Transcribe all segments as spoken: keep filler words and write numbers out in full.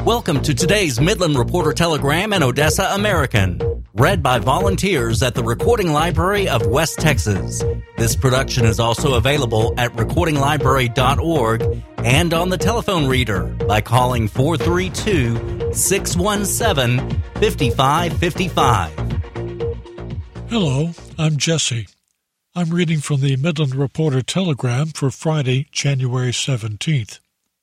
Welcome to today's Midland Reporter Telegram and Odessa American, read by volunteers at the Recording Library of West Texas. This production is also available at recording library dot org and on the telephone reader by calling four three two, six one seven, five five five five. Hello, I'm Jesse. I'm reading from the Midland Reporter Telegram for Friday, January seventeenth.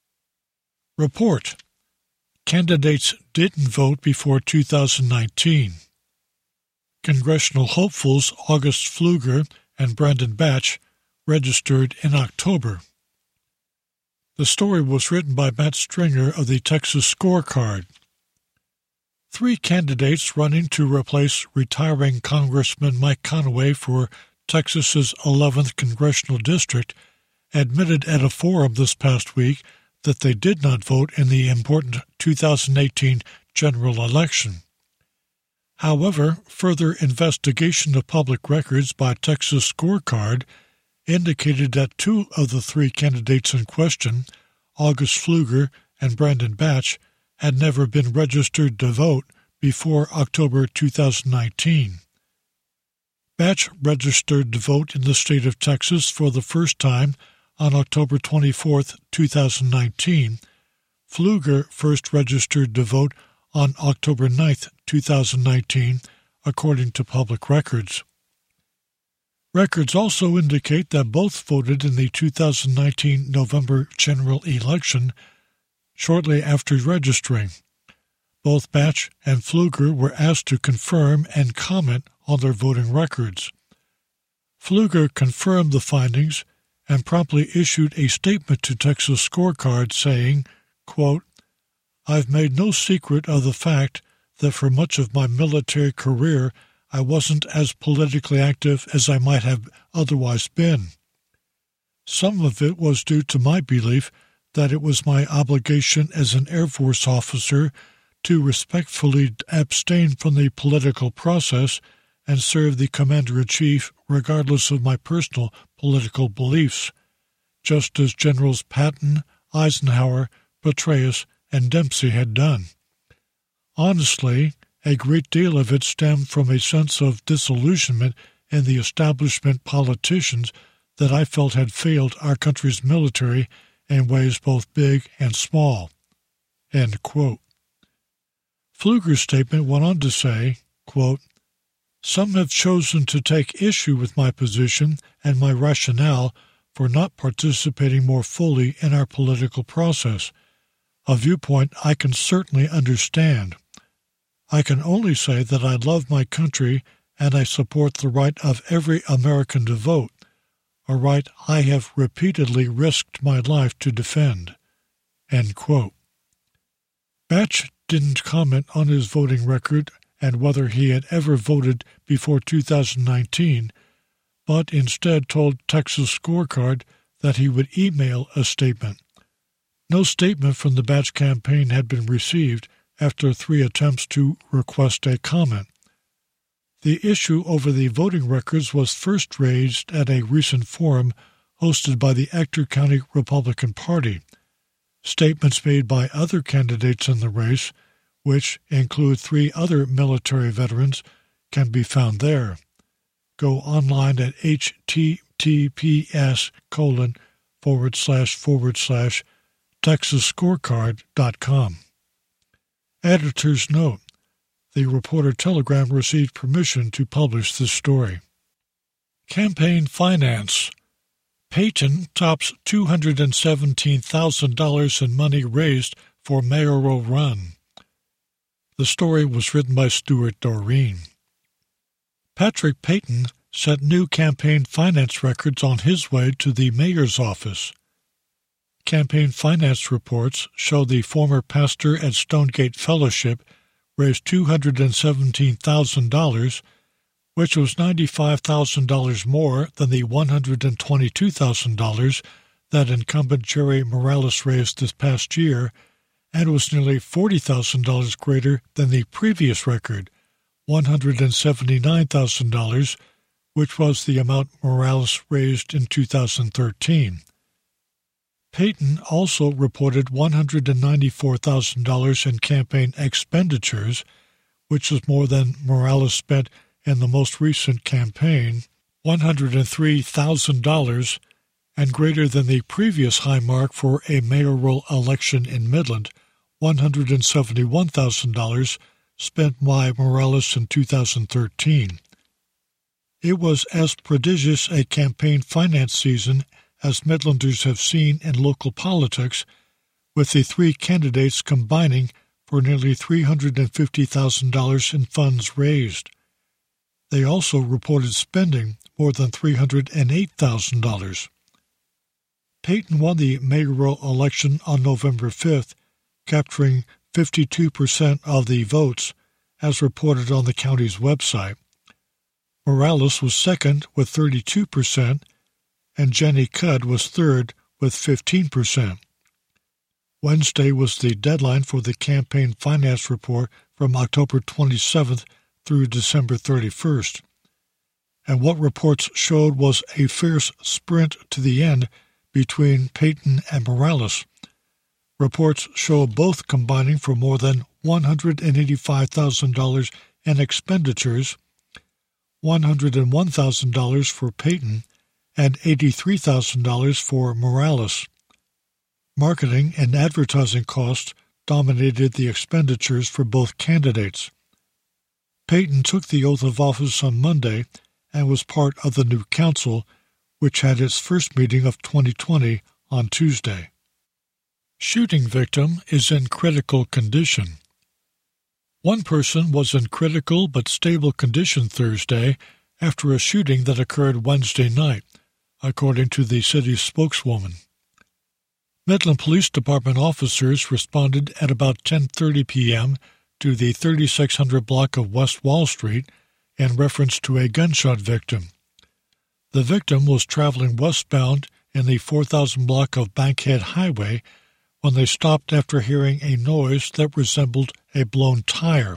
Report. Candidates didn't vote before two thousand nineteen. Congressional hopefuls August Pfluger and Brandon Batch registered in October. The story was written by Matt Stringer of the Texas Scorecard. Three candidates running to replace retiring Congressman Mike Conaway for Texas's eleventh Congressional District admitted at a forum this past week that they did not vote in the important two thousand eighteen general election. However, further investigation of public records by Texas Scorecard indicated that two of the three candidates in question, August Pfluger and Brandon Batch, had never been registered to vote before October two thousand nineteen. Batch registered to vote in the state of Texas for the first time on October twenty-fourth, two thousand nineteen. Pfluger first registered to vote on October ninth, two thousand nineteen, according to public records. Records also indicate that both voted in the two thousand nineteen November general election shortly after registering. Both Batch and Pfluger were asked to confirm and comment on their voting records. Pfluger confirmed the findings and promptly issued a statement to Texas Scorecard saying, quote, "I've made no secret of the fact that for much of my military career I wasn't as politically active as I might have otherwise been. Some of it was due to my belief that it was my obligation as an Air Force officer to respectfully abstain from the political process and serve the Commander-in-Chief regardless of my personal political beliefs, just as Generals Patton, Eisenhower, Petraeus, and Dempsey had done. Honestly, a great deal of it stemmed from a sense of disillusionment in the establishment politicians that I felt had failed our country's military in ways both big and small." End quote. Pfluger's statement went on to say, quote, "Some have chosen to take issue with my position and my rationale for not participating more fully in our political process, a viewpoint I can certainly understand. I can only say that I love my country and I support the right of every American to vote, a right I have repeatedly risked my life to defend." End quote. Batch didn't comment on his voting record and whether he had ever voted before two thousand nineteen, but instead told Texas Scorecard that he would email a statement. No statement from the Batch campaign had been received after three attempts to request a comment. The issue over the voting records was first raised at a recent forum hosted by the Ector County Republican Party. Statements made by other candidates in the race, which include three other military veterans, can be found there. Go online at https colon forward slash forward slash texasscorecard dot com. Editor's note: the Reporter Telegram received permission to publish this story. Campaign finance. Payton tops two hundred seventeen thousand dollars in money raised for mayoral run. The story was written by Stuart Doreen. Patrick Payton set new campaign finance records on his way to the mayor's office. Campaign finance reports show the former pastor at Stonegate Fellowship raised two hundred seventeen thousand dollars, which was ninety-five thousand dollars more than the one hundred twenty-two thousand dollars that incumbent Jerry Morales raised this past year, and was nearly forty thousand dollars greater than the previous record, one hundred seventy-nine thousand dollars, which was the amount Morales raised in two thousand thirteen. Payton also reported one hundred ninety-four thousand dollars in campaign expenditures, which is more than Morales spent in the most recent campaign, one hundred three thousand dollars, and greater than the previous high mark for a mayoral election in Midland, one hundred seventy-one thousand dollars spent by Morales in two thousand thirteen. It was as prodigious a campaign finance season as Midlanders have seen in local politics, with the three candidates combining for nearly three hundred fifty thousand dollars in funds raised. They also reported spending more than three hundred eight thousand dollars. Payton won the mayoral election on November fifth, capturing fifty-two percent of the votes, as reported on the county's website. Morales was second with thirty-two percent, and Jenny Cudd was third with fifteen percent. Wednesday was the deadline for the campaign finance report from October twenty-seventh through December thirty-first, and what reports showed was a fierce sprint to the end between Payton and Morales. Reports show both combining for more than one hundred eighty-five thousand dollars in expenditures, one hundred one thousand dollars for Payton, and eighty-three thousand dollars for Morales. Marketing and advertising costs dominated the expenditures for both candidates. Payton took the oath of office on Monday and was part of the new council, which had its first meeting of twenty twenty on Tuesday. Shooting victim is in critical condition. One person was in critical but stable condition Thursday after a shooting that occurred Wednesday night, according to the city's spokeswoman. Midland Police Department officers responded at about ten thirty p.m. to the thirty-six hundred block of West Wall Street in reference to a gunshot victim. The victim was traveling westbound in the four thousand block of Bankhead Highway when they stopped after hearing a noise that resembled a blown tire.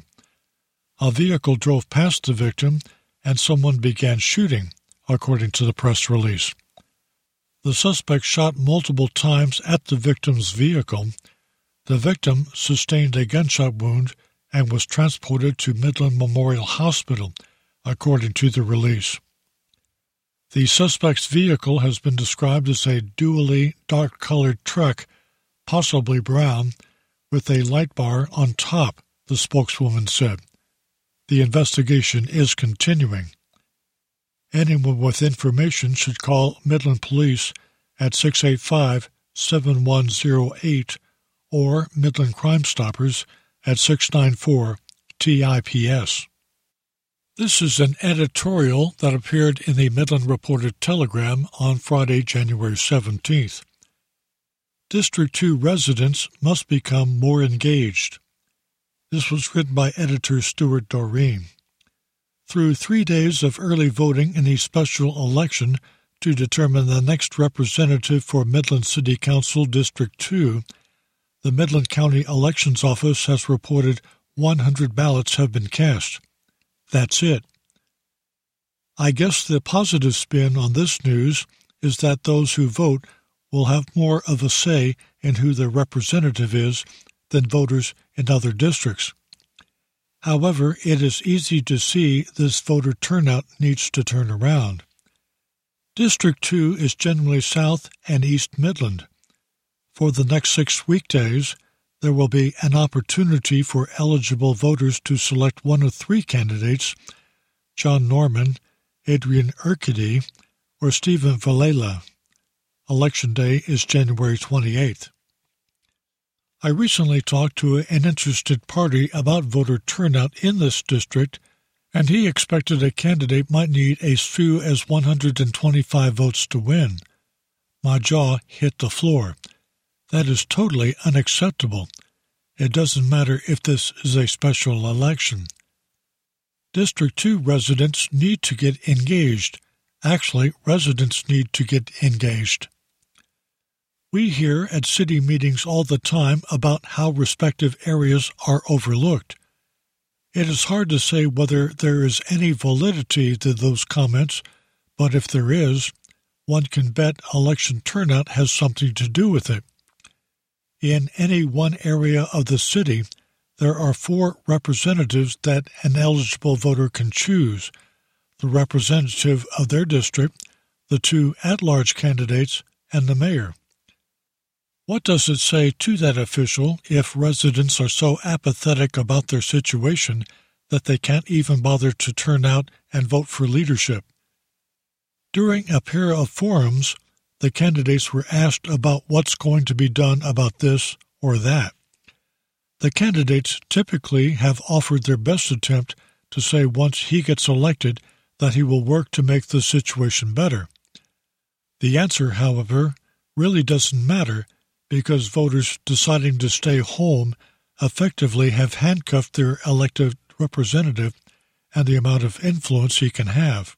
A vehicle drove past the victim and someone began shooting, according to the press release. The suspect shot multiple times at the victim's vehicle. The victim sustained a gunshot wound and was transported to Midland Memorial Hospital, according to the release. The suspect's vehicle has been described as a dually dark-colored truck, possibly brown, with a light bar on top, the spokeswoman said. The investigation is continuing. Anyone with information should call Midland Police at six eight five, seven one zero eight or Midland Crime Stoppers at six nine four T I P S. This is an editorial that appeared in the Midland Reporter-Telegram on Friday, January seventeenth. District two residents must become more engaged. This was written by editor Stuart Doreen. Through three days of early voting in the special election to determine the next representative for Midland City Council District two, the Midland County Elections Office has reported one hundred ballots have been cast. That's it. I guess the positive spin on this news is that those who vote will have more of a say in who their representative is than voters in other districts. However, it is easy to see this voter turnout needs to turn around. District two is generally South and East Midland. For the next six weekdays, there will be an opportunity for eligible voters to select one of three candidates, John Norman, Adrian Urquidi, or Stephen Villela. Election Day is January twenty-eighth. I recently talked to an interested party about voter turnout in this district, and he expected a candidate might need as few as one hundred twenty-five votes to win. My jaw hit the floor. That is totally unacceptable. It doesn't matter if this is a special election. District two residents need to get engaged. Actually, residents need to get engaged. We hear at city meetings all the time about how respective areas are overlooked. It is hard to say whether there is any validity to those comments, but if there is, one can bet election turnout has something to do with it. In any one area of the city, there are four representatives that an eligible voter can choose: the representative of their district, the two at-large candidates, and the mayor. What does it say to that official if residents are so apathetic about their situation that they can't even bother to turn out and vote for leadership? During a pair of forums, the candidates were asked about what's going to be done about this or that. The candidates typically have offered their best attempt to say once he gets elected that he will work to make the situation better. The answer, however, really doesn't matter, because voters deciding to stay home effectively have handcuffed their elected representative and the amount of influence he can have.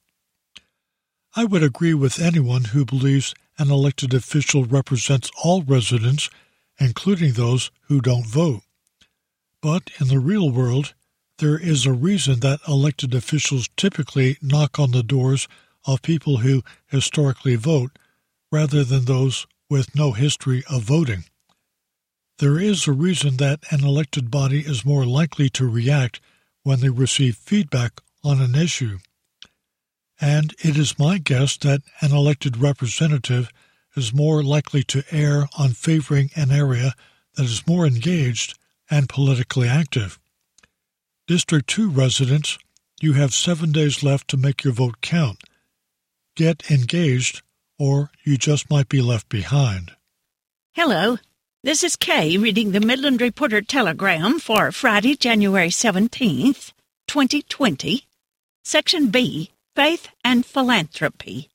I would agree with anyone who believes an elected official represents all residents, including those who don't vote. But in the real world, there is a reason that elected officials typically knock on the doors of people who historically vote, rather than those with no history of voting. There is a reason that an elected body is more likely to react when they receive feedback on an issue. And it is my guess that an elected representative is more likely to err on favoring an area that is more engaged and politically active. District two residents, you have seven days left to make your vote count. Get engaged, or you just might be left behind. Hello, this is Kay reading the Midland Reporter Telegram for Friday, January seventeenth, twenty twenty, Section B, Faith and Philanthropy.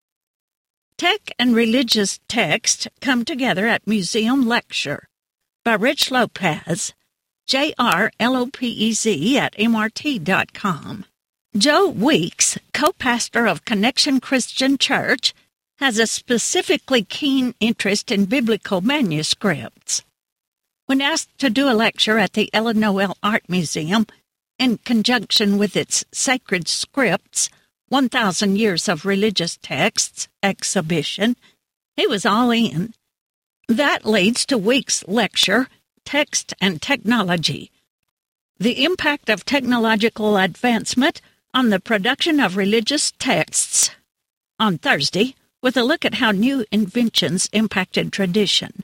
Tech and Religious Text Come Together at Museum Lecture by Rich Lopez, J R L O P E Z at M R T dot com. Joe Weeks, co-pastor of Connection Christian Church, has a specifically keen interest in biblical manuscripts. When asked to do a lecture at the Ellen Noel Art Museum in conjunction with its Sacred Scripts, one thousand Years of Religious Texts exhibition, he was all in. That leads to Weeks' lecture, Text and Technology: The Impact of Technological Advancement on the Production of Religious Texts, on Thursday, with a look at how new inventions impacted tradition.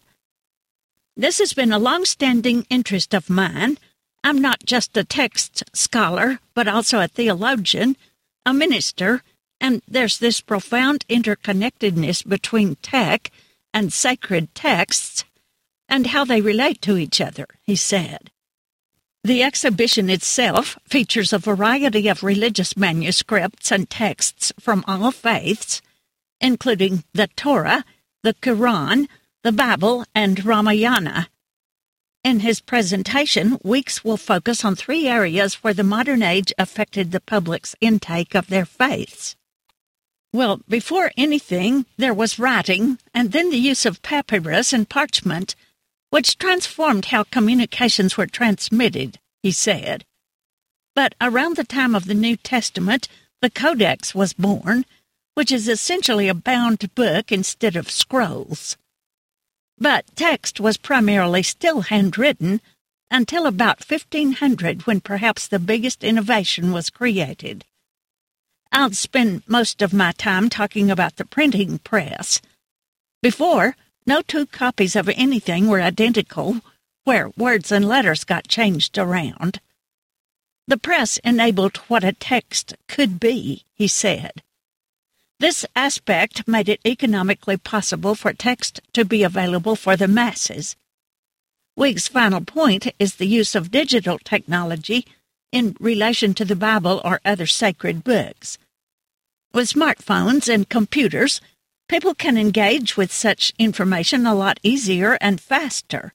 This has been a long-standing interest of mine. I'm not just a text scholar, but also a theologian, a minister, and there's this profound interconnectedness between tech and sacred texts and how they relate to each other, he said. The exhibition itself features a variety of religious manuscripts and texts from all faiths, including the Torah, the Quran, the Bible, and Ramayana. In his presentation, Weeks will focus on three areas where the modern age affected the public's intake of their faiths. Well, before anything, there was writing, and then the use of papyrus and parchment, which transformed how communications were transmitted, he said. But around the time of the New Testament, the Codex was born, which is essentially a bound book instead of scrolls. But text was primarily still handwritten until about fifteen hundred, when perhaps the biggest innovation was created. I'll spend most of my time talking about the printing press. Before, no two copies of anything were identical, where words and letters got changed around. The press enabled what a text could be, he said. This aspect made it economically possible for text to be available for the masses. Weeks' final point is the use of digital technology in relation to the Bible or other sacred books. With smartphones and computers, people can engage with such information a lot easier and faster.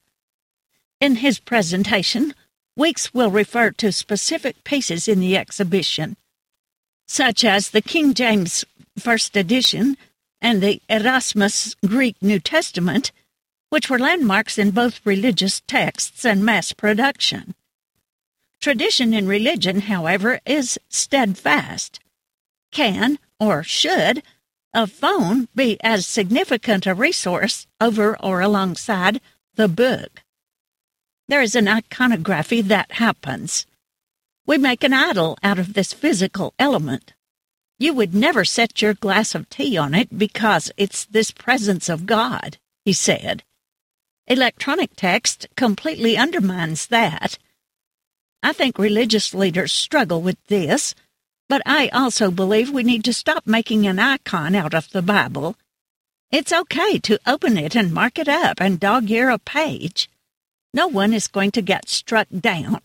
In his presentation, Weeks will refer to specific pieces in the exhibition, such as the King James First Edition and the Erasmus Greek New Testament, which were landmarks in both religious texts and mass production. Tradition in religion, however, is steadfast, can, or should, a phone be as significant a resource over or alongside the book. There is an iconography that happens. We make an idol out of this physical element. You would never set your glass of tea on it because it's this presence of God, he said. Electronic text completely undermines that. I think religious leaders struggle with this, but I also believe we need to stop making an icon out of the Bible. It's okay to open it and mark it up and dog-ear a page. No one is going to get struck down.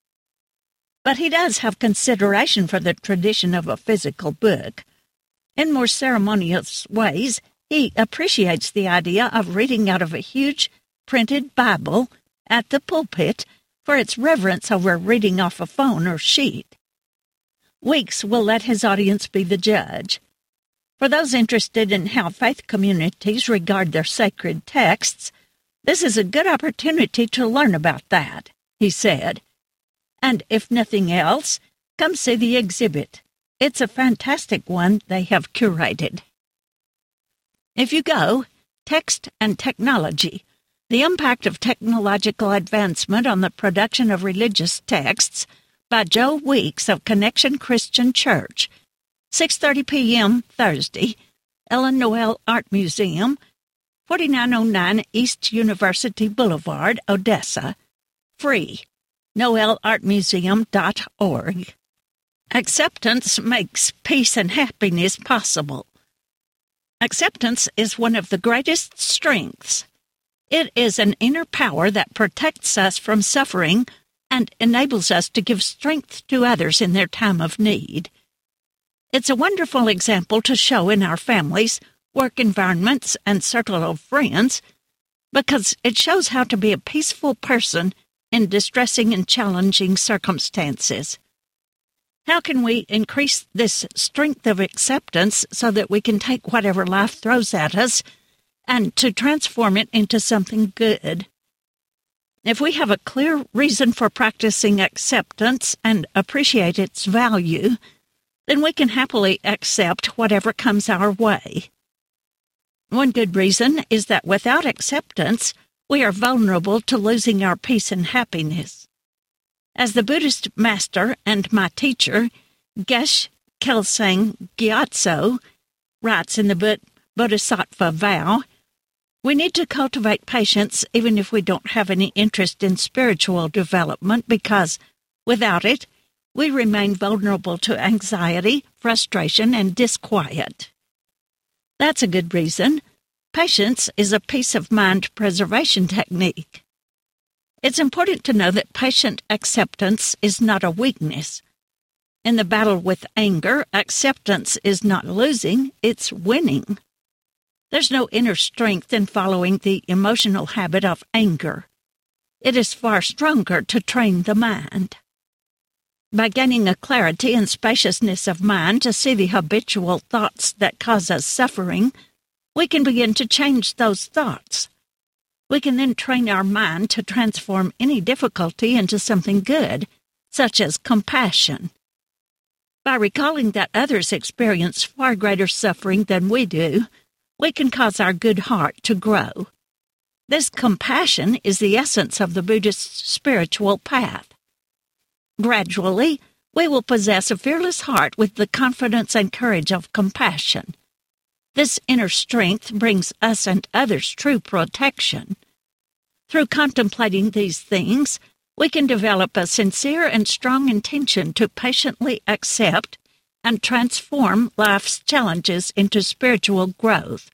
But he does have consideration for the tradition of a physical book. In more ceremonious ways, he appreciates the idea of reading out of a huge printed Bible at the pulpit for its reverence over reading off a phone or sheet. Weeks will let his audience be the judge. For those interested in how faith communities regard their sacred texts, this is a good opportunity to learn about that, he said. And if nothing else, come see the exhibit. It's a fantastic one they have curated. If you go, Text and Technology, the Impact of Technological Advancement on the Production of Religious Texts, by Joe Weeks of Connection Christian Church, six thirty p.m. Thursday, Ellen Noel Art Museum, forty-nine oh nine East University Boulevard, Odessa. Free. noel art museum dot org. Acceptance makes peace and happiness possible. Acceptance is one of the greatest strengths. It is an inner power that protects us from suffering and enables us to give strength to others in their time of need. It's a wonderful example to show in our families, work environments, and circle of friends, because it shows how to be a peaceful person in distressing and challenging circumstances. How can we increase this strength of acceptance so that we can take whatever life throws at us and to transform it into something good? If we have a clear reason for practicing acceptance and appreciate its value, then we can happily accept whatever comes our way. One good reason is that without acceptance, we are vulnerable to losing our peace and happiness. As the Buddhist master and my teacher, Geshe Kelsang Gyatso, writes in the book Bodhisattva Vow, we need to cultivate patience even if we don't have any interest in spiritual development because, without it, we remain vulnerable to anxiety, frustration, and disquiet. That's a good reason. Patience is a peace of mind preservation technique. It's important to know that patient acceptance is not a weakness. In the battle with anger, acceptance is not losing, it's winning. There's no inner strength in following the emotional habit of anger. It is far stronger to train the mind. By gaining a clarity and spaciousness of mind to see the habitual thoughts that cause us suffering, we can begin to change those thoughts. We can then train our mind to transform any difficulty into something good, such as compassion. By recalling that others experience far greater suffering than we do, we can cause our good heart to grow. This compassion is the essence of the Buddhist spiritual path. Gradually, we will possess a fearless heart with the confidence and courage of compassion. This inner strength brings us and others true protection. Through contemplating these things, we can develop a sincere and strong intention to patiently accept and transform life's challenges into spiritual growth.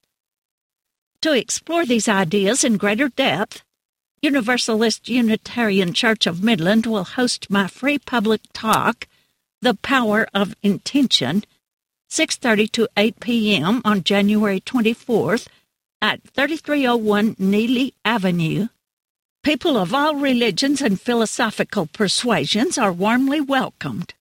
To explore these ideas in greater depth, Universalist Unitarian Church of Midland will host my free public talk, The Power of Intention, six thirty to eight p.m. on January twenty-fourth at thirty-three oh one Neely Avenue. People of all religions and philosophical persuasions are warmly welcomed.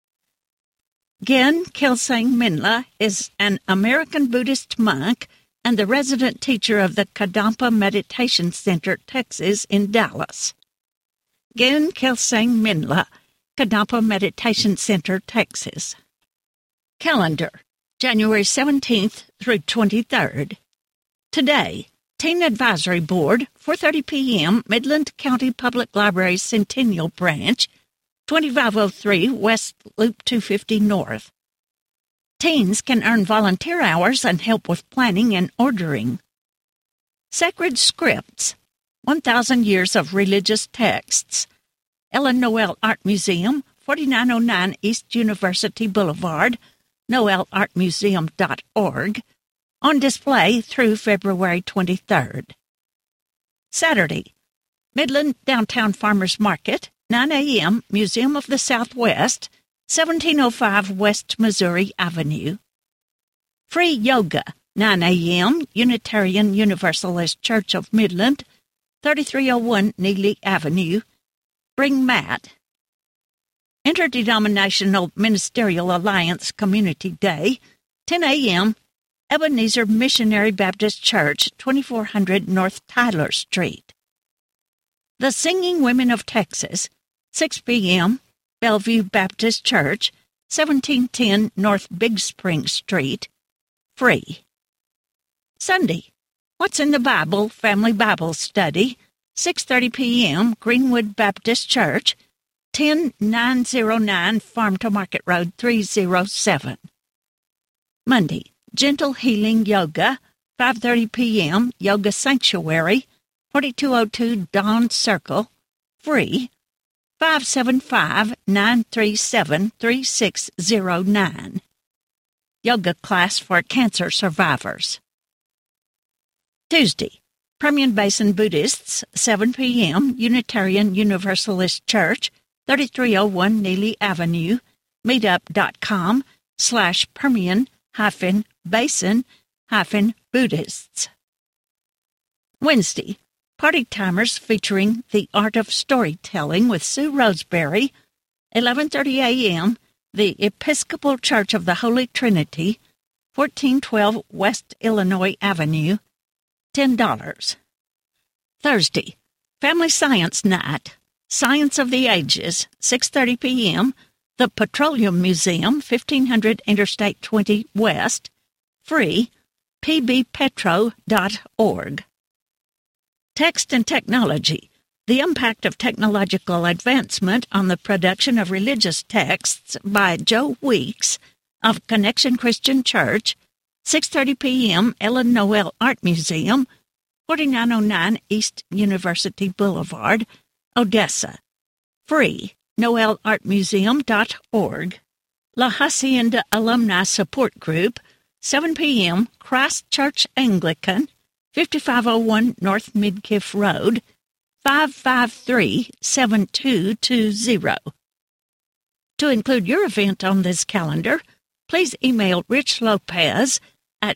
Gen Kelsang Minla is an American Buddhist monk and the resident teacher of the Kadampa Meditation Center, Texas, in Dallas. Gen Kelsang Minla, Kadampa Meditation Center, Texas. Calendar. January seventeenth through twenty-third. Today, Teen Advisory Board, four thirty p.m., Midland County Public Library Centennial Branch, twenty-five oh three West Loop two fifty North. Teens can earn volunteer hours and help with planning and ordering. Sacred Scripts, one thousand Years of Religious Texts. Ellen Noel Art Museum, forty-nine oh nine East University Boulevard, noel art museum dot org, on display through February twenty-third. Saturday, Midland Downtown Farmers Market, nine a.m., Museum of the Southwest, seventeen oh five West Missouri Avenue. Free Yoga, nine a.m., Unitarian Universalist Church of Midland, thirty-three oh one Neely Avenue. Bring Matt. Interdenominational Ministerial Alliance Community Day, ten a.m., Ebenezer Missionary Baptist Church, twenty-four hundred North Tyler Street. The Singing Women of Texas, six p.m., Bellevue Baptist Church, seventeen ten North Big Spring Street, free. Sunday, What's in the Bible Family Bible Study, six thirty p.m., Greenwood Baptist Church, ten nine oh nine Farm to Market Road three oh seven. Monday, Gentle Healing Yoga, five thirty p.m., Yoga Sanctuary, forty-two oh two Dawn Circle, free, five seven five, nine three seven, three six oh nine. Yoga class for cancer survivors. Tuesday, Permian Basin Buddhists, seven p.m., Unitarian Universalist Church, thirty-three oh one Neely Avenue, meetup.com slash Permian hyphen Basin hyphen Buddhists. Wednesday, Party Timers featuring The Art of Storytelling with Sue Roseberry, eleven thirty a.m., the Episcopal Church of the Holy Trinity, fourteen twelve West Illinois Avenue, ten dollars. Thursday, Family Science Night, Science of the Ages, six thirty p.m., the Petroleum Museum, fifteen hundred Interstate twenty West, free, p b petro dot org. Text and Technology, the Impact of Technological Advancement on the Production of Religious Texts by Joe Weeks of Connection Christian Church, six thirty p.m., Ellen Noel Art Museum, forty-nine oh nine East University Boulevard, Odessa. Free, noel art museum dot org. La Hacienda Alumni Support Group, seven p.m., Christ Church Anglican, fifty-five oh one North Midkiff Road, five five three, seven two two zero. To include your event on this calendar, please email Rich Lopez at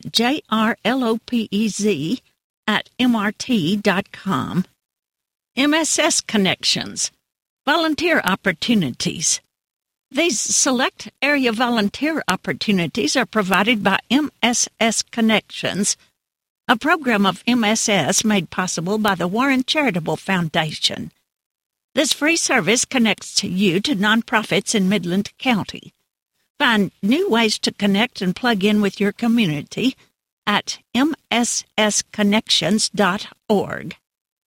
jrlopez at mrt dot com. M S S Connections, Volunteer Opportunities. These select area volunteer opportunities are provided by M S S Connections, a program of M S S made possible by the Warren Charitable Foundation. This free service connects you to nonprofits in Midland County. Find new ways to connect and plug in with your community at m s s connections dot org.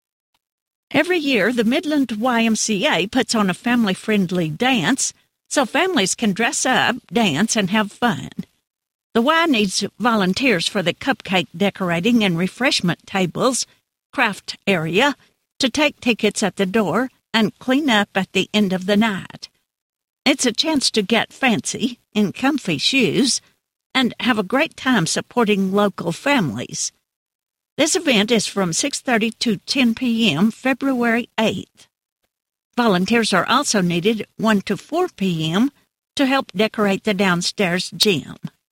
Every year, the Midland Y M C A puts on a family-friendly dance so families can dress up, dance, and have fun. The Y needs volunteers for the cupcake decorating and refreshment tables, craft area, to take tickets at the door, and clean up at the end of the night. It's a chance to get fancy in comfy shoes and have a great time supporting local families. This event is from six thirty to ten p.m., February eighth. Volunteers are also needed one to four p.m. to help decorate the downstairs gym.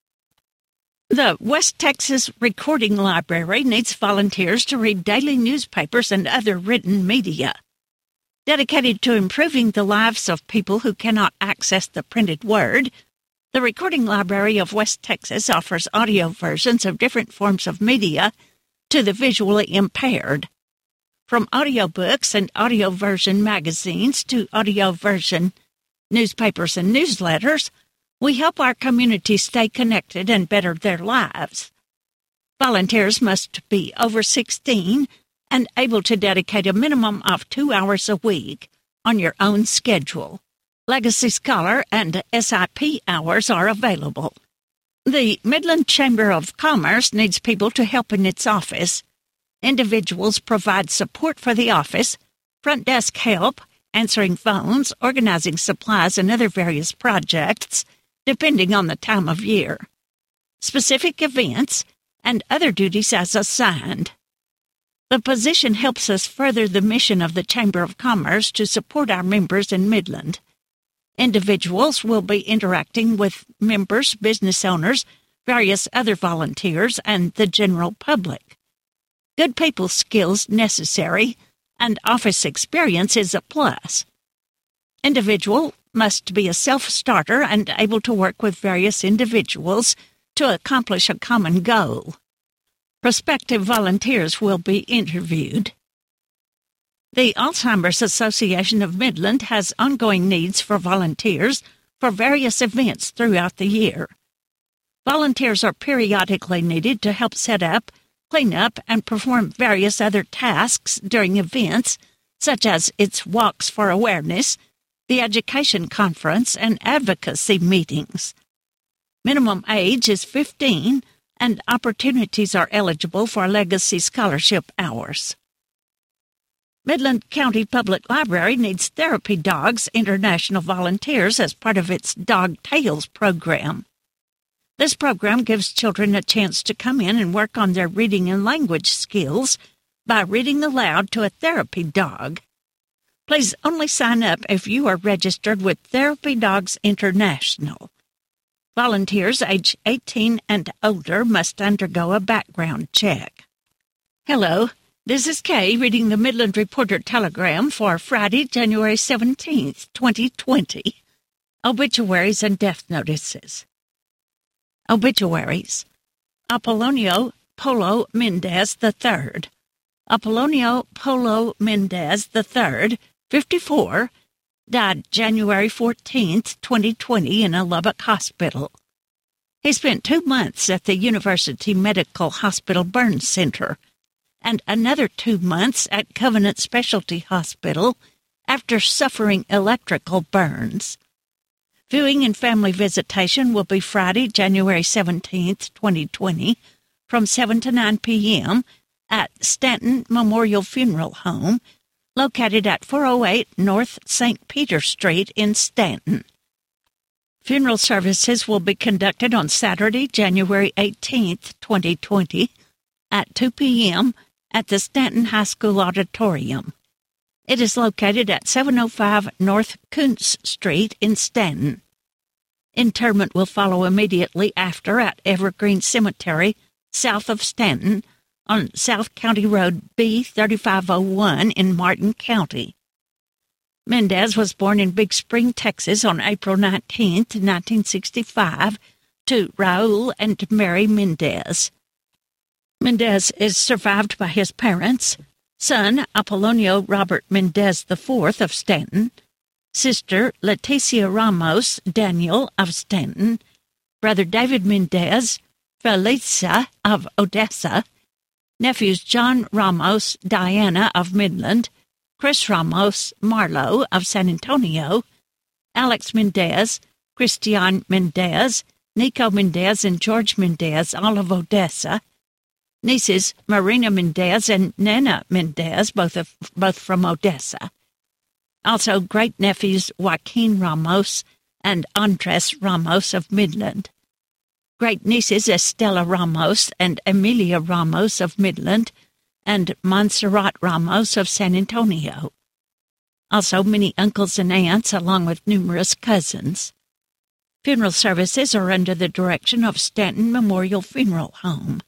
The West Texas Recording Library needs volunteers to read daily newspapers and other written media. Dedicated to improving the lives of people who cannot access the printed word, the Recording Library of West Texas offers audio versions of different forms of media to the visually impaired. From audiobooks and audio version magazines to audio version newspapers and newsletters, We help our community stay connected and better their lives. Volunteers must be over sixteen and able to dedicate a minimum of two hours a week on your own schedule. Legacy Scholar and S I P hours are available. The Midland Chamber of Commerce needs people to help in its office. Individuals provide support for the office, front desk help, answering phones, organizing supplies, and other various projects, depending on the time of year. Specific events and other duties as assigned. The position helps us further the mission of the Chamber of Commerce to support our members in Midland. Individuals will be interacting with members, business owners, various other volunteers, and the general public. Good people skills necessary, and office experience is a plus. Individual must be a self-starter and able to work with various individuals to accomplish a common goal. Prospective volunteers will be interviewed. The Alzheimer's Association of Midland has ongoing needs for volunteers for various events throughout the year. Volunteers are periodically needed to help set up, clean up, and perform various other tasks during events, such as its Walks for Awareness, the Education Conference, and advocacy meetings. Minimum age is fifteen, and opportunities are eligible for Legacy Scholarship hours. Midland County Public Library needs Therapy Dogs International volunteers as part of its Dog Tales program. This program gives children a chance to come in and work on their reading and language skills by reading aloud to a therapy dog. Please only sign up if you are registered with Therapy Dogs International. Volunteers age eighteen and older must undergo a background check. Hello, this is Kay reading the Midland Reporter Telegram for Friday, January seventeenth, twenty twenty. Obituaries and death notices. Obituaries. Apollonio Polo Mendez the third. Apollonio Polo Mendez the third, fifty-four, died January fourteenth, twenty twenty in a Lubbock hospital. He spent two months at the University Medical Hospital Burn Center and another two months at Covenant Specialty Hospital after suffering electrical burns. Viewing and family visitation will be Friday, January seventeenth, twenty twenty, from seven to nine p.m. at Stanton Memorial Funeral Home, located at four oh eight North Saint Peter Street in Stanton. Funeral services will be conducted on Saturday, January eighteenth, twenty twenty, at two p.m. at the Stanton High School Auditorium. It is located at seven oh five North Kuntz Street in Stanton. Interment will follow immediately after at Evergreen Cemetery, south of Stanton, on South County Road B thirty-five oh one in Martin County. Mendez was born in Big Spring, Texas on April nineteenth, nineteen sixty-five, to Raul and Mary Mendez. Mendez is survived by his parents, son Apollonio Robert Mendez the fourth of Stanton, sister Leticia Ramos Daniel of Stanton, brother David Mendez, Felisa of Odessa, nephews John Ramos, Diana of Midland, Chris Ramos, Marlowe of San Antonio, Alex Mendez, Christian Mendez, Nico Mendez, and George Mendez, all of Odessa, nieces Marina Mendez and Nana Mendez, both of, both from Odessa. Also great-nephews Joaquin Ramos and Andres Ramos of Midland. Great-nieces Estela Ramos and Emilia Ramos of Midland, and Montserrat Ramos of San Antonio. Also many uncles and aunts, along with numerous cousins. Funeral services are under the direction of Stanton Memorial Funeral Home.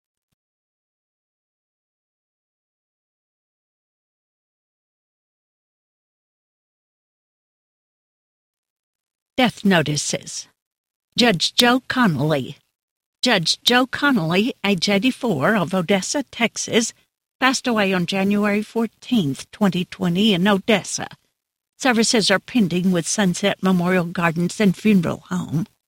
Death notices. Judge Joe Connolly. Judge Joe Connolly, age eighty-four, of Odessa, Texas, passed away on January fourteenth, twenty twenty, in Odessa. Services are pending with Sunset Memorial Gardens and Funeral Home.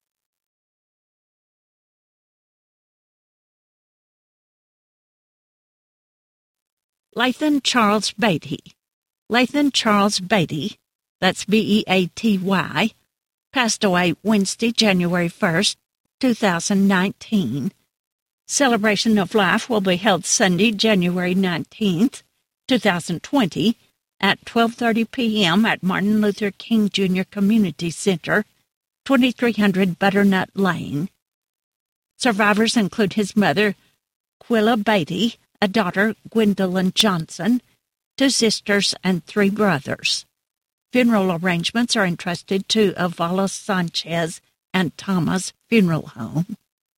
Lathan Charles Beatty. Lathan Charles Beatty, that's B E A T Y, passed away Wednesday, January first, two thousand nineteen. Celebration of life will be held Sunday, January nineteenth, two thousand twenty, at twelve thirty p.m. at Martin Luther King Junior Community Center, twenty-three hundred Butternut Lane. Survivors include his mother, Quilla Beatty, a daughter, Gwendolyn Johnson, two sisters, and three brothers. Funeral arrangements are entrusted to Avala Sanchez and Thomas Funeral Home.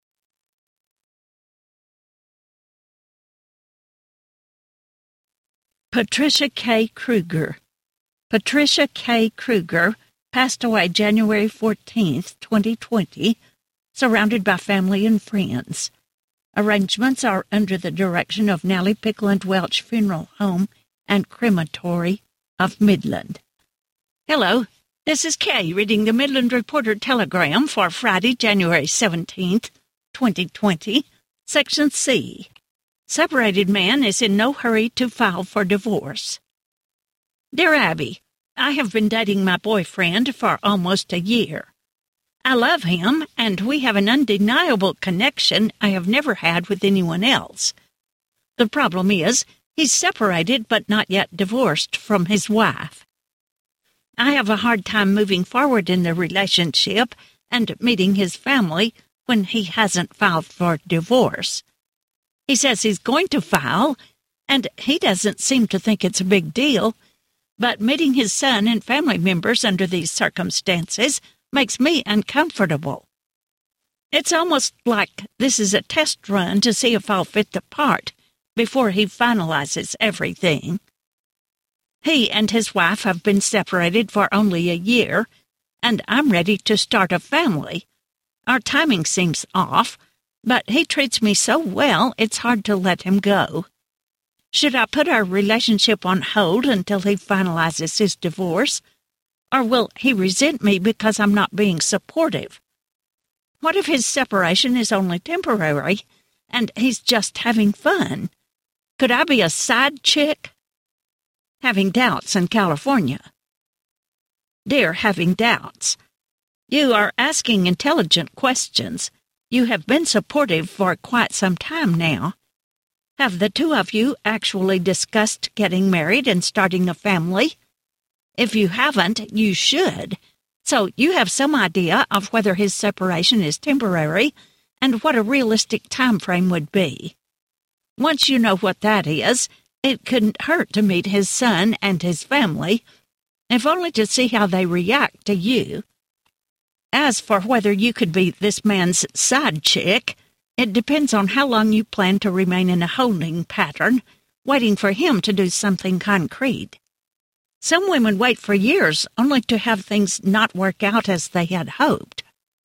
Patricia K. Kruger. Patricia K. Kruger passed away January fourteenth, twenty twenty, surrounded by family and friends. Arrangements are under the direction of Nellie Pickland Welch Funeral Home and Crematory of Midland. Hello, this is Kay reading the Midland Reporter Telegram for Friday, January seventeenth, twenty twenty, Section C. Separated man is in no hurry to file for divorce. Dear Abby, I have been dating my boyfriend for almost a year. I love him, and we have an undeniable connection I have never had with anyone else. The problem is, he's separated but not yet divorced from his wife. I have a hard time moving forward in the relationship and meeting his family when he hasn't filed for divorce. He says he's going to file, and he doesn't seem to think it's a big deal, but meeting his son and family members under these circumstances makes me uncomfortable. It's almost like this is a test run to see if I'll fit the part before he finalizes everything. He and his wife have been separated for only a year, and I'm ready to start a family. Our timing seems off, but he treats me so well it's hard to let him go. Should I put our relationship on hold until he finalizes his divorce? Or will he resent me because I'm not being supportive? What if his separation is only temporary and he's just having fun? Could I be a side chick? Having doubts in California. Dear Having Doubts, you are asking intelligent questions. You have been supportive for quite some time now. Have the two of you actually discussed getting married and starting a family? If you haven't, you should. So you have some idea of whether his separation is temporary and what a realistic time frame would be. Once you know what that is, it couldn't hurt to meet his son and his family, if only to see how they react to you. As for whether you could be this man's side chick, it depends on how long you plan to remain in a holding pattern, waiting for him to do something concrete. Some women wait for years only to have things not work out as they had hoped.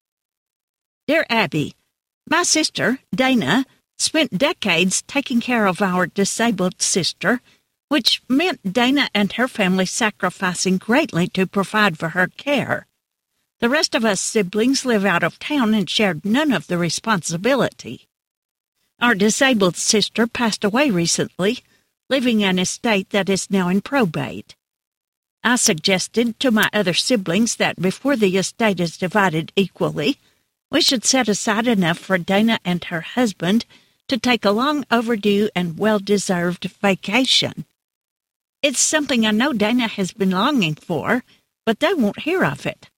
Dear Abby, my sister, Dana, spent decades taking care of our disabled sister, which meant Dana and her family sacrificing greatly to provide for her care. The rest of us siblings live out of town and shared none of the responsibility. Our disabled sister passed away recently, leaving an estate that is now in probate. I suggested to my other siblings that before the estate is divided equally, we should set aside enough for Dana and her husband to take a long overdue and well-deserved vacation. It's something I know Dana has been longing for, but they won't hear of it.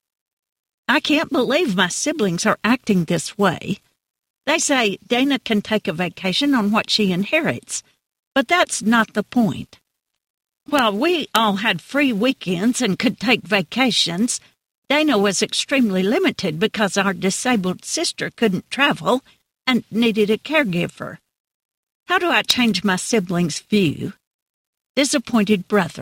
I can't believe my siblings are acting this way. They say Dana can take a vacation on what she inherits, but that's not the point. While we all had free weekends and could take vacations, Dana was extremely limited because our disabled sister couldn't travel and needed a caregiver. How do I change my siblings' view? Disappointed brother.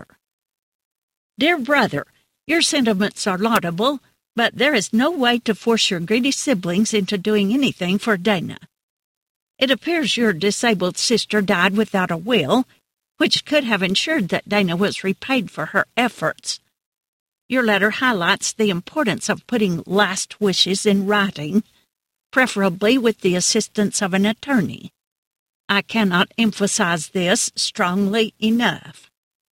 Dear brother, your sentiments are laudable, but there is no way to force your greedy siblings into doing anything for Dana. It appears your disabled sister died without a will, which could have ensured that Dana was repaid for her efforts. Your letter highlights the importance of putting last wishes in writing, preferably with the assistance of an attorney. I cannot emphasize this strongly enough.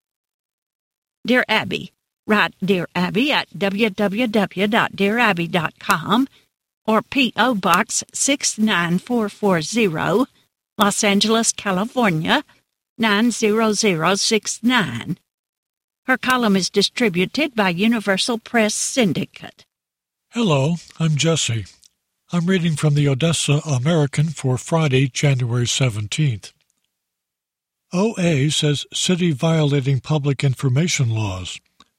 Dear Abby, write Dear Abby at w w w dot dear abby dot com or P O. Box six nine four four zero, Los Angeles, California, nine zero zero six nine. Her column is distributed by Universal Press Syndicate. Hello, I'm Jesse. I'm reading from the Odessa American for Friday, January seventeenth. O A says city violating public information laws.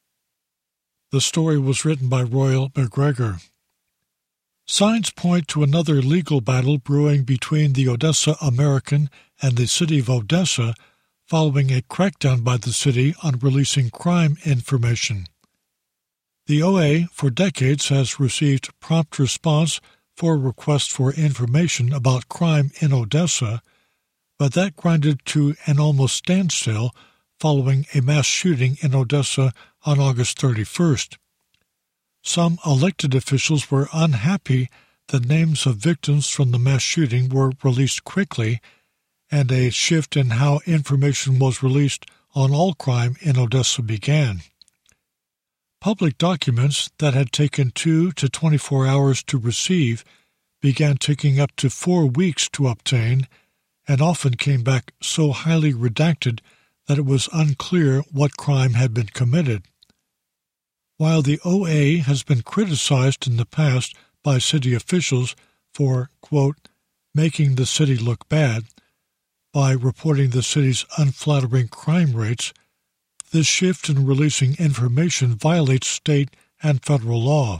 The story was written by Royal McGregor. Signs point to another legal battle brewing between the Odessa American and the city of Odessa following a crackdown by the city on releasing crime information. The O A for decades has received prompt response for requests for information about crime in Odessa, but that grinded to an almost standstill following a mass shooting in Odessa on August thirty-first. Some elected officials were unhappy that names of victims from the mass shooting were released quickly, and a shift in how information was released on all crime in Odessa began. Public documents that had taken two to twenty-four hours to receive began taking up to four weeks to obtain, and often came back so highly redacted that it was unclear what crime had been committed. While the O A has been criticized in the past by city officials for, quote, making the city look bad by reporting the city's unflattering crime rates, this shift in releasing information violates state and federal law.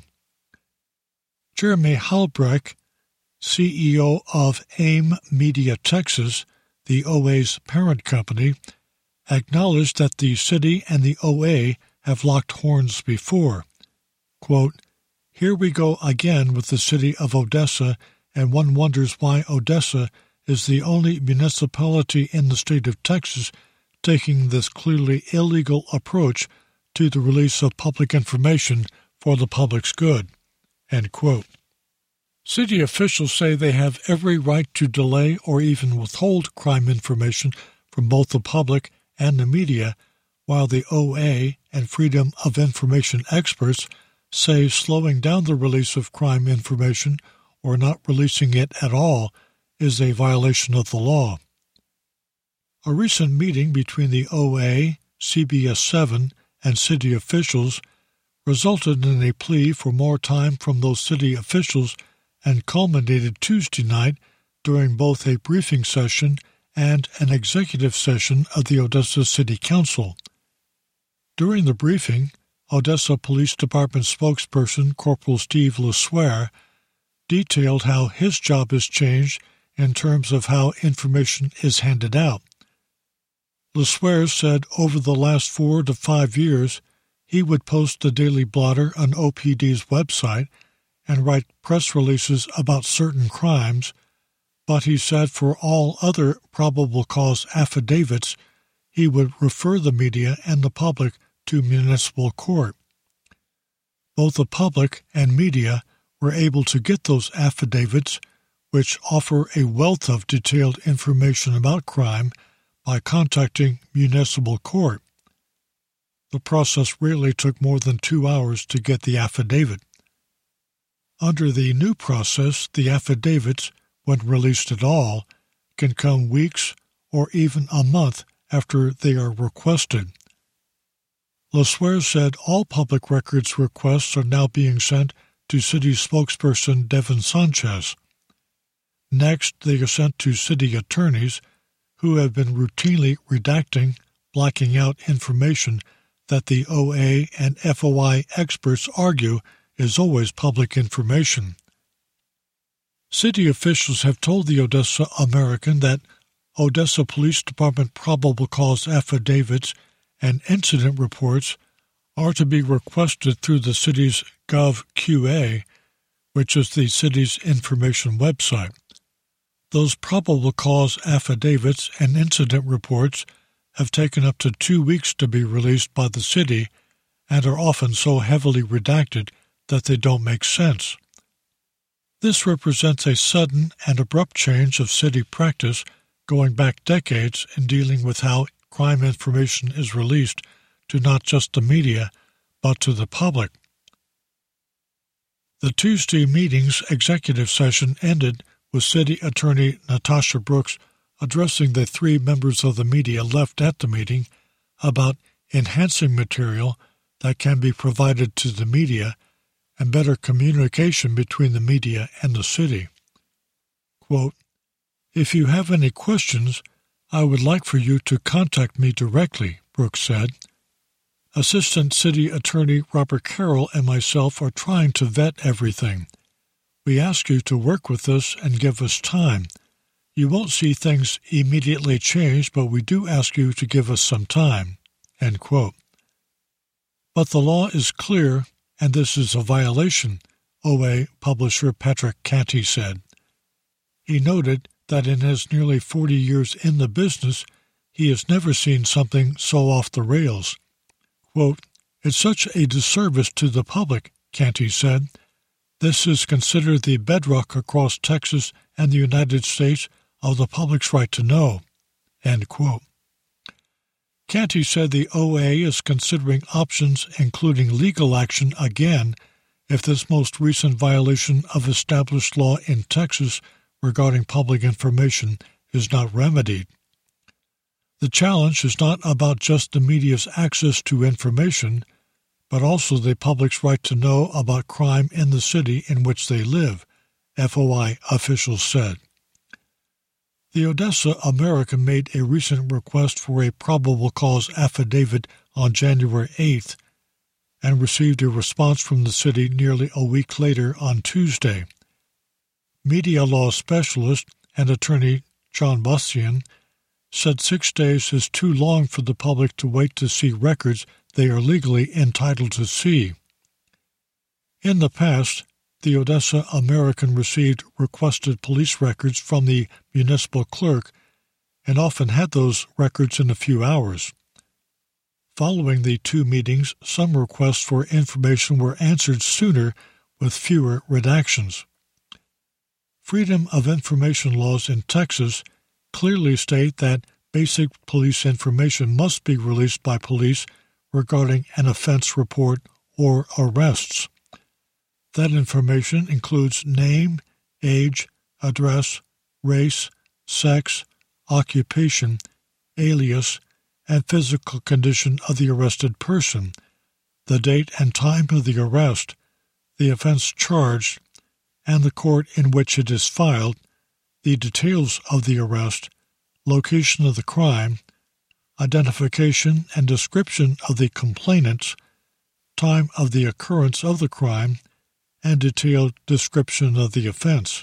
Jeremy Halbrecht, C E O of AIM Media Texas, the O A's parent company, acknowledged that the city and the O A have locked horns before. Quote, here we go again with the city of Odessa, and one wonders why Odessa is the only municipality in the state of Texas taking this clearly illegal approach to the release of public information for the public's good. End quote. City officials say they have every right to delay or even withhold crime information from both the public and the media, while the O A and Freedom of Information experts say slowing down the release of crime information or not releasing it at all is a violation of the law. A recent meeting between the O A, C B S seven, and city officials resulted in a plea for more time from those city officials and culminated Tuesday night during both a briefing session and an executive session of the Odessa City Council. During the briefing, Odessa Police Department spokesperson Corporal Steve LeSueur detailed how his job has changed in terms of how information is handed out. LeSueur said over the last four to five years, he would post the Daily Blotter on O P D's website and write press releases about certain crimes, but he said for all other probable cause affidavits, he would refer the media and the public to municipal court. Both the public and media were able to get those affidavits, which offer a wealth of detailed information about crime, by contacting municipal court. The process really took more than two hours to get the affidavit. Under the new process, the affidavits, when released at all, can come weeks or even a month after they are requested. LeSueur said all public records requests are now being sent to city spokesperson Devin Sanchez. Next, they are sent to city attorneys, who have been routinely redacting, blacking out information that the O A and F O I experts argue is always public information. City officials have told the Odessa American that Odessa Police Department probable cause affidavits and incident reports are to be requested through the city's GovQA, which is the city's information website. Those probable cause affidavits and incident reports have taken up to two weeks to be released by the city and are often so heavily redacted that they don't make sense. This represents a sudden and abrupt change of city practice going back decades in dealing with how crime information is released to not just the media, but to the public. The Tuesday meeting's executive session ended with City Attorney Natasha Brooks addressing the three members of the media left at the meeting about enhancing material that can be provided to the media and better communication between the media and the city. Quote, "If you have any questions, I would like for you to contact me directly," Brooks said. "Assistant City Attorney Robert Carroll and myself are trying to vet everything. We ask you to work with us and give us time. You won't see things immediately change, but we do ask you to give us some time." End quote. But the law is clear, and this is a violation, O A publisher Patrick Canty said. He noted that in his nearly forty years in the business, he has never seen something so off the rails. Quote, "It's such a disservice to the public," Canty said. "This is considered the bedrock across Texas and the United States of the public's right to know." End quote. Canty said the O A is considering options including legal action again if this most recent violation of established law in Texas regarding public information is not remedied. The challenge is not about just the media's access to information, but also the public's right to know about crime in the city in which they live, F O I officials said. The Odessa American made a recent request for a probable cause affidavit on January eighth and received a response from the city nearly a week later on Tuesday. Media law specialist and attorney John Bussian said six days is too long for the public to wait to see records they are legally entitled to see. In the past, the Odessa American received requested police records from the municipal clerk and often had those records in a few hours. Following the two meetings, some requests for information were answered sooner with fewer redactions. Freedom of information laws in Texas clearly state that basic police information must be released by police regarding an offense report or arrests. That information includes name, age, address, race, sex, occupation, alias, and physical condition of the arrested person, the date and time of the arrest, the offense charged, and the court in which it is filed, the details of the arrest, location of the crime, identification and description of the complainants, time of the occurrence of the crime, and detailed description of the offense.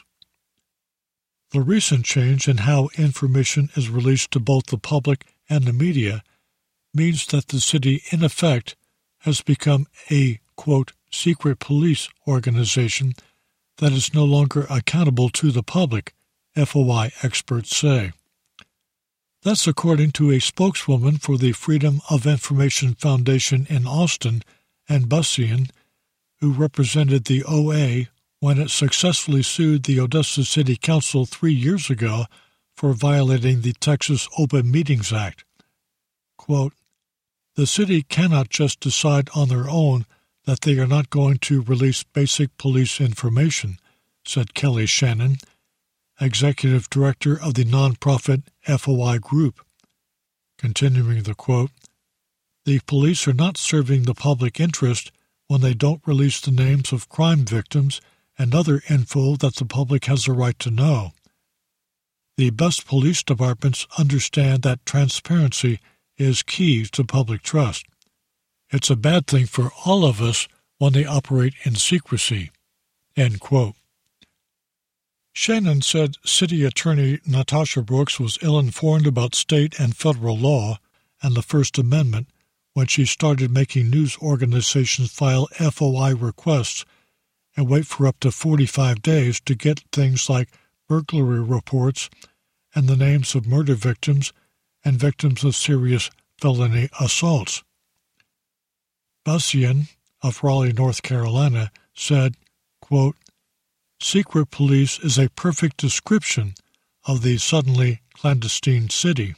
The recent change in how information is released to both the public and the media means that the city, in effect, has become a, quote, secret police organization that is no longer accountable to the public, F O I experts say. That's according to a spokeswoman for the Freedom of Information Foundation in Austin, Ann Bussian, who represented the O A when it successfully sued the Odessa City Council three years ago for violating the Texas Open Meetings Act. Quote, "The city cannot just decide on their own that they are not going to release basic police information," said Kelly Shannon, executive director of the nonprofit F O I Group. Continuing the quote, "The police are not serving the public interest when they don't release the names of crime victims and other info that the public has a right to know. The best police departments understand that transparency is key to public trust. It's a bad thing for all of us when they operate in secrecy." End quote. Shannon said City Attorney Natasha Brooks was ill-informed about state and federal law and the First Amendment when she started making news organizations file F O I requests and wait for up to forty-five days to get things like burglary reports and the names of murder victims and victims of serious felony assaults. Bussian of Raleigh, North Carolina, said, quote, "Secret police is a perfect description of the suddenly clandestine city.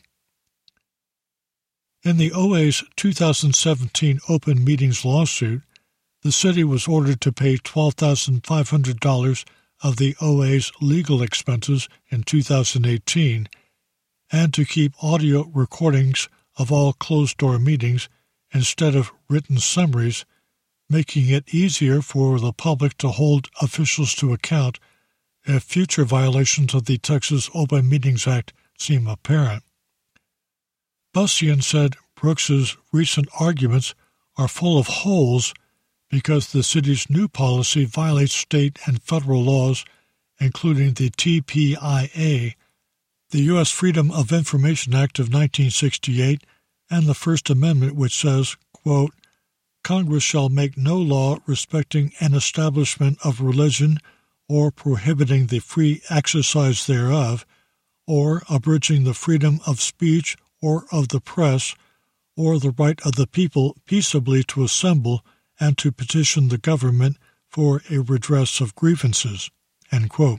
In the O A's two thousand seventeen open meetings lawsuit, the city was ordered to pay twelve thousand five hundred dollars of the O A's legal expenses in two thousand eighteen and to keep audio recordings of all closed-door meetings instead of written summaries, making it easier for the public to hold officials to account if future violations of the Texas Open Meetings Act seem apparent. Bussian said Brooks's recent arguments are full of holes because the city's new policy violates state and federal laws, including the T P I A, the U S Freedom of Information Act of nineteen sixty-eight, and the First Amendment, which says, quote, Congress shall make no law respecting an establishment of religion or prohibiting the free exercise thereof, or abridging the freedom of speech or of the press, or the right of the people peaceably to assemble and to petition the government for a redress of grievances. End quote.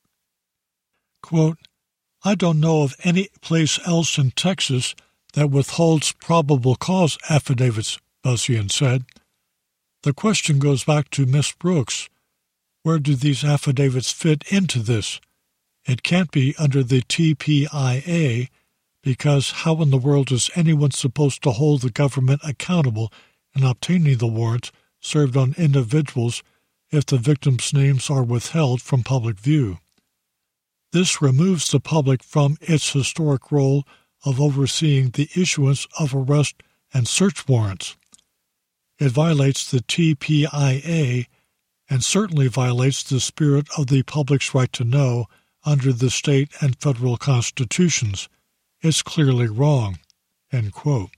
Quote, I don't know of any place else in Texas that withholds probable cause affidavits, Bussian said. The question goes back to Miss Brooks. Where do these affidavits fit into this? It can't be under the T P I A, because how in the world is anyone supposed to hold the government accountable in obtaining the warrants served on individuals if the victims' names are withheld from public view? This removes the public from its historic role of overseeing the issuance of arrest and search warrants. It violates the T P I A and certainly violates the spirit of the public's right to know under the state and federal constitutions. It's clearly wrong. End quote.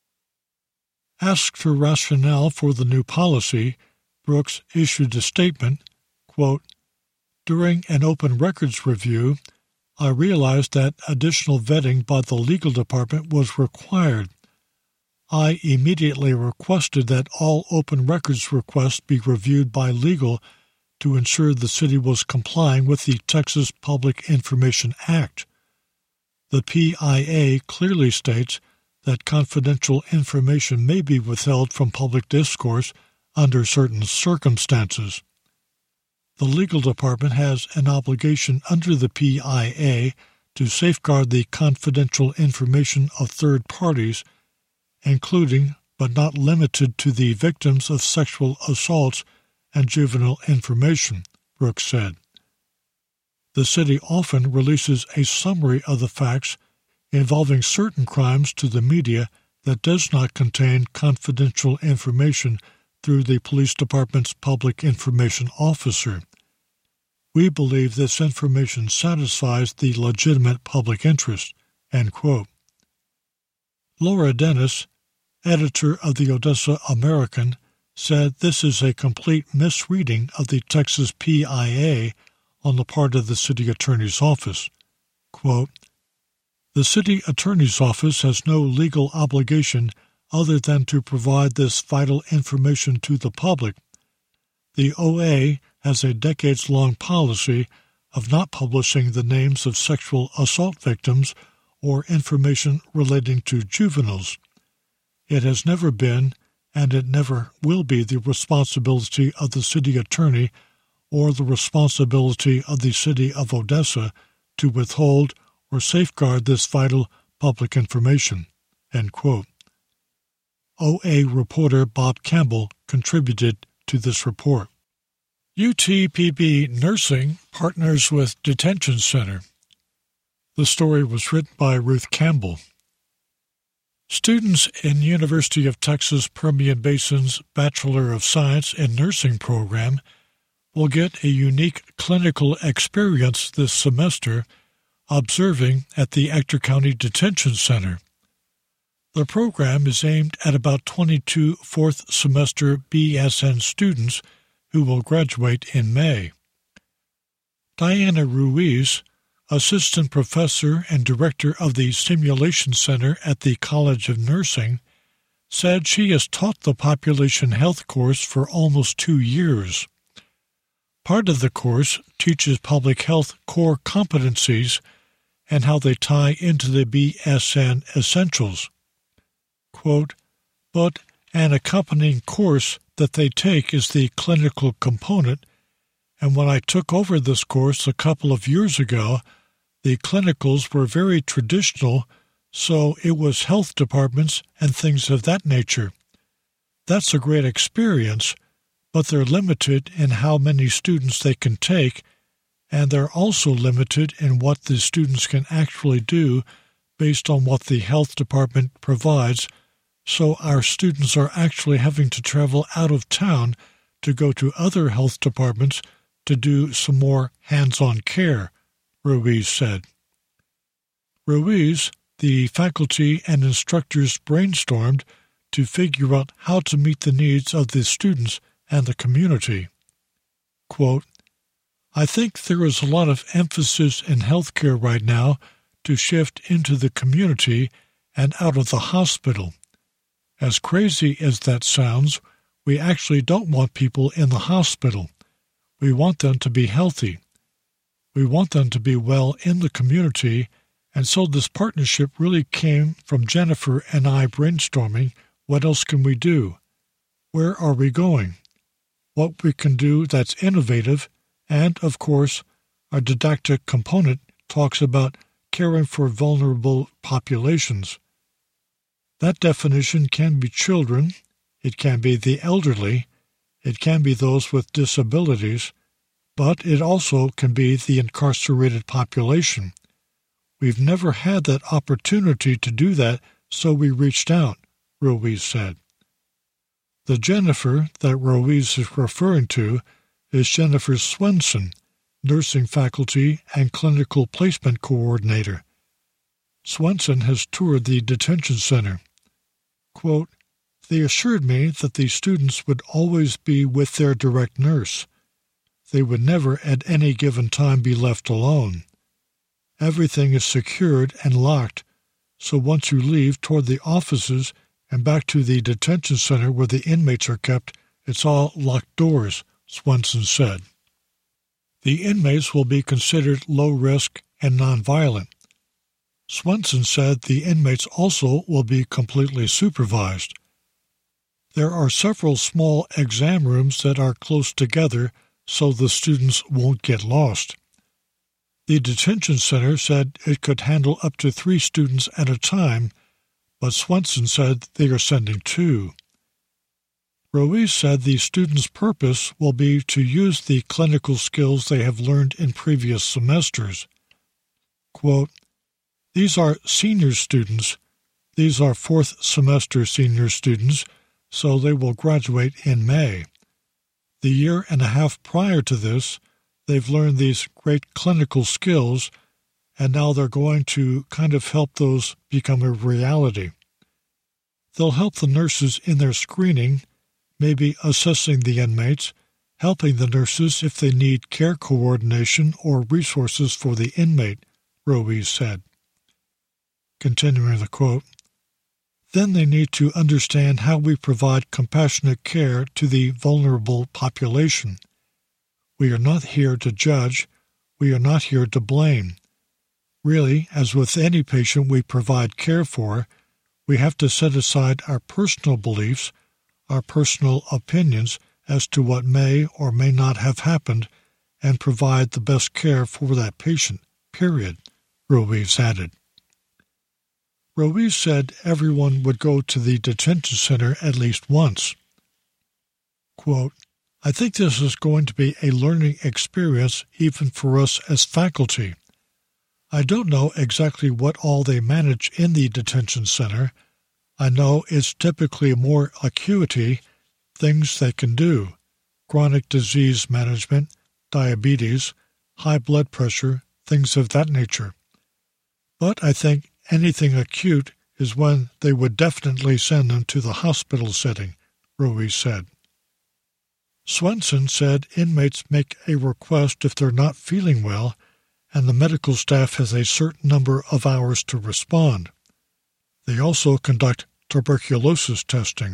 Asked for rationale for the new policy, Brooks issued a statement, quote, During an open records review, I realized that additional vetting by the legal department was required. I immediately requested that all open records requests be reviewed by legal to ensure the city was complying with the Texas Public Information Act. The P I A clearly states that confidential information may be withheld from public discourse under certain circumstances. The legal department has an obligation under the P I A to safeguard the confidential information of third parties, including but not limited to the victims of sexual assaults and juvenile information, Brooks said. The city often releases a summary of the facts involving certain crimes to the media that does not contain confidential information through the police department's public information officer. We believe this information satisfies the legitimate public interest. End quote. Laura Dennis, editor of the Odessa American, said this is a complete misreading of the Texas P I A on the part of the city attorney's office. Quote, The city attorney's office has no legal obligation other than to provide this vital information to the public. The O A has a decades-long policy of not publishing the names of sexual assault victims or information relating to juveniles. It has never been, and it never will be, the responsibility of the city attorney or the responsibility of the city of Odessa to withhold or safeguard this vital public information. End quote. O A reporter Bob Campbell contributed to this report. U T P B Nursing partners with Detention Center. The story was written by Ruth Campbell. Students in University of Texas Permian Basin's Bachelor of Science in Nursing program will get a unique clinical experience this semester observing at the Ector County Detention Center. The program is aimed at about twenty-two fourth-semester B S N students who will graduate in May. Diana Ruiz, assistant professor and director of the Simulation Center at the College of Nursing, said she has taught the population health course for almost two years. Part of the course teaches public health core competencies, and how they tie into the B S N essentials. Quote, but an accompanying course that they take is the clinical component, and when I took over this course a couple of years ago, the clinicals were very traditional, so it was health departments and things of that nature. That's a great experience, but they're limited in how many students they can take, and they're also limited in what the students can actually do based on what the health department provides, so our students are actually having to travel out of town to go to other health departments to do some more hands-on care, Ruiz said. Ruiz, the faculty and instructors brainstormed to figure out how to meet the needs of the students and the community. Quote, I think there is a lot of emphasis in healthcare right now to shift into the community and out of the hospital. As crazy as that sounds, we actually don't want people in the hospital. We want them to be healthy. We want them to be well in the community, and so this partnership really came from Jennifer and I brainstorming, what else can we do? Where are we going? What we can do that's innovative, and, of course, our didactic component talks about caring for vulnerable populations. That definition can be children, it can be the elderly, it can be those with disabilities, but it also can be the incarcerated population. We've never had that opportunity to do that, so we reached out, Ruiz said. The Jennifer that Ruiz is referring to is Jennifer Swenson, nursing faculty and clinical placement coordinator. Swenson has toured the detention center. Quote, they assured me that the students would always be with their direct nurse. They would never at any given time be left alone. Everything is secured and locked, so once you leave toward the offices and back to the detention center where the inmates are kept, it's all locked doors, Swenson said. The inmates will be considered low risk and nonviolent. Swenson said the inmates also will be completely supervised. There are several small exam rooms that are close together so the students won't get lost. The detention center said it could handle up to three students at a time, but Swenson said they are sending two. Ruiz said the students' purpose will be to use the clinical skills they have learned in previous semesters. Quote, these are senior students. These are fourth semester senior students, so they will graduate in May. The year and a half prior to this, they've learned these great clinical skills, and now they're going to kind of help those become a reality. They'll help the nurses in their screening, maybe assessing the inmates, helping the nurses if they need care coordination or resources for the inmate, Ruiz said. Continuing the quote, then they need to understand how we provide compassionate care to the vulnerable population. We are not here to judge. We are not here to blame. Really, as with any patient we provide care for, we have to set aside our personal beliefs, our personal opinions as to what may or may not have happened, and provide the best care for that patient, period, Ruiz added. Ruiz said everyone would go to the detention center at least once. Quote, I think this is going to be a learning experience even for us as faculty. I don't know exactly what all they manage in the detention center. I know it's typically more acuity, things they can do, chronic disease management, diabetes, high blood pressure, things of that nature. But I think anything acute is when they would definitely send them to the hospital setting, Ruiz said. Swenson said inmates make a request if they're not feeling well, and the medical staff has a certain number of hours to respond. They also conduct tuberculosis testing.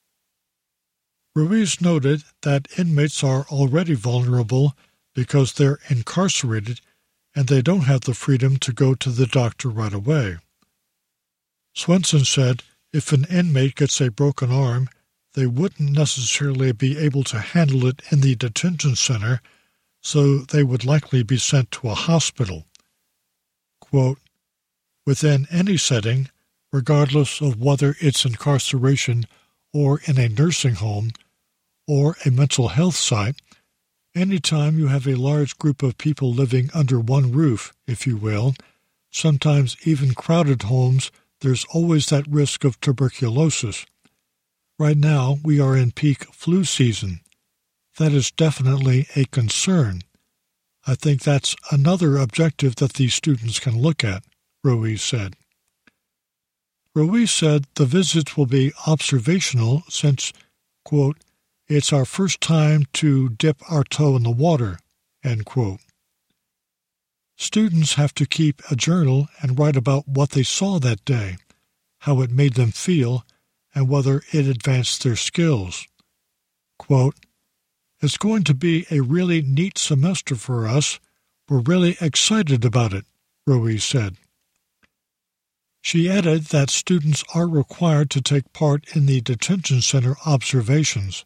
Ruiz noted that inmates are already vulnerable because they're incarcerated, and they don't have the freedom to go to the doctor right away. Swenson said if an inmate gets a broken arm, they wouldn't necessarily be able to handle it in the detention center, so they would likely be sent to a hospital. Quote, within any setting, regardless of whether it's incarceration or in a nursing home or a mental health site, anytime you have a large group of people living under one roof, if you will, sometimes even crowded homes, there's always that risk of tuberculosis. Right now, we are in peak flu season. That is definitely a concern. I think that's another objective that these students can look at, Ruiz said. Ruiz said the visits will be observational since, quote, it's our first time to dip our toe in the water, end quote. Students have to keep a journal and write about what they saw that day, how it made them feel, and whether it advanced their skills. Quote, it's going to be a really neat semester for us. We're really excited about it, Ruiz said. She added that students are required to take part in the detention center observations.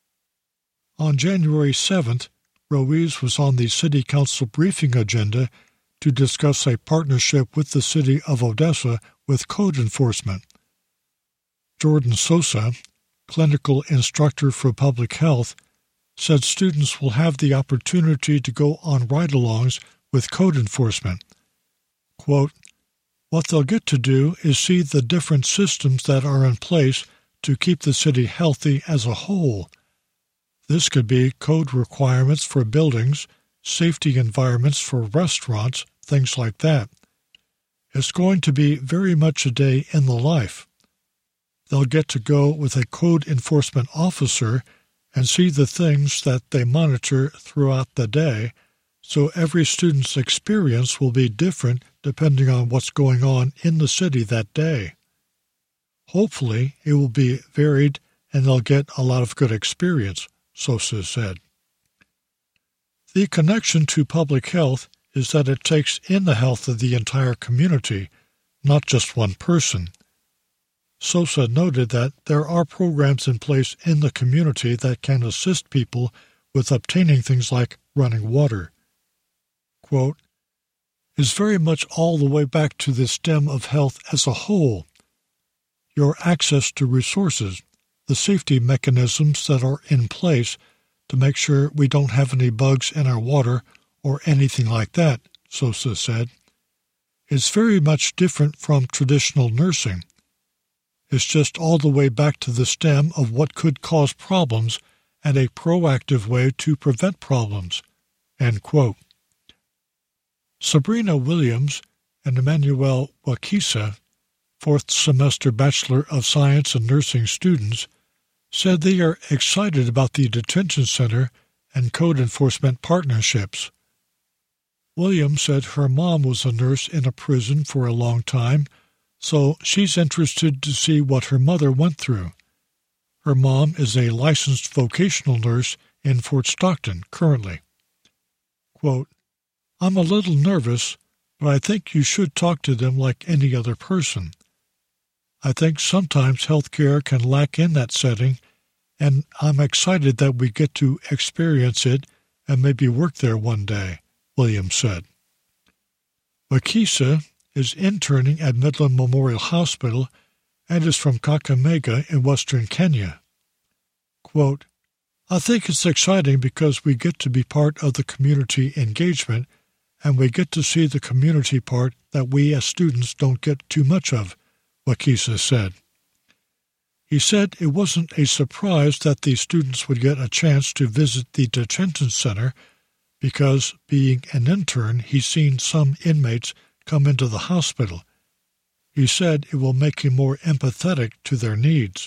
On January seventh, Ruiz was on the City Council briefing agenda to discuss a partnership with the City of Odessa with code enforcement. Jordan Sosa, clinical instructor for public health, said students will have the opportunity to go on ride-alongs with code enforcement. Quote, what they'll get to do is see the different systems that are in place to keep the city healthy as a whole. This could be code requirements for buildings, safety environments for restaurants, things like that. It's going to be very much a day in the life. They'll get to go with a code enforcement officer and see the things that they monitor throughout the day, so every student's experience will be different depending on what's going on in the city that day. Hopefully, it will be varied and they'll get a lot of good experience, Sosa said. The connection to public health is that it takes in the health of the entire community, not just one person. Sosa noted that there are programs in place in the community that can assist people with obtaining things like running water. Quote, is very much all the way back to the stem of health as a whole. Your access to resources, the safety mechanisms that are in place to make sure we don't have any bugs in our water or anything like that, Sosa said. It's very much different from traditional nursing. It's just all the way back to the stem of what could cause problems and a proactive way to prevent problems, end quote. Sabrina Williams and Emmanuel Wakisa, fourth-semester Bachelor of Science and Nursing students, said they are excited about the detention center and code enforcement partnerships. Williams said her mom was a nurse in a prison for a long time, so she's interested to see what her mother went through. Her mom is a licensed vocational nurse in Fort Stockton currently. Quote, I'm a little nervous, but I think you should talk to them like any other person. I think sometimes healthcare can lack in that setting, and I'm excited that we get to experience it and maybe work there one day, Williams said. Wakisa is interning at Midland Memorial Hospital and is from Kakamega in western Kenya. Quote, I think it's exciting because we get to be part of the community engagement and we get to see the community part that we as students don't get too much of, Wakisa said. He said it wasn't a surprise that the students would get a chance to visit the detention center because, being an intern, he's seen some inmates come into the hospital. He said it will make him more empathetic to their needs.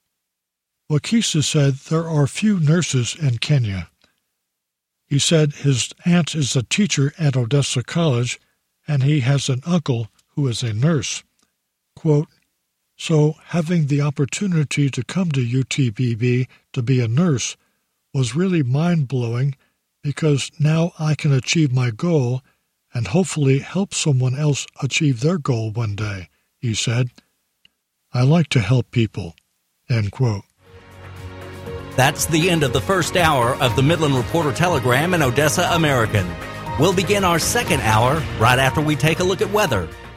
Wakisa said there are few nurses in Kenya. He said his aunt is a teacher at Odessa College, and he has an uncle who is a nurse. Quote, so having the opportunity to come to U T B B to be a nurse was really mind-blowing because now I can achieve my goal, and hopefully help someone else achieve their goal one day, he said. I like to help people. End quote. That's the end of the first hour of the Midland Reporter Telegram and Odessa American. We'll begin our second hour right after we take a look at weather.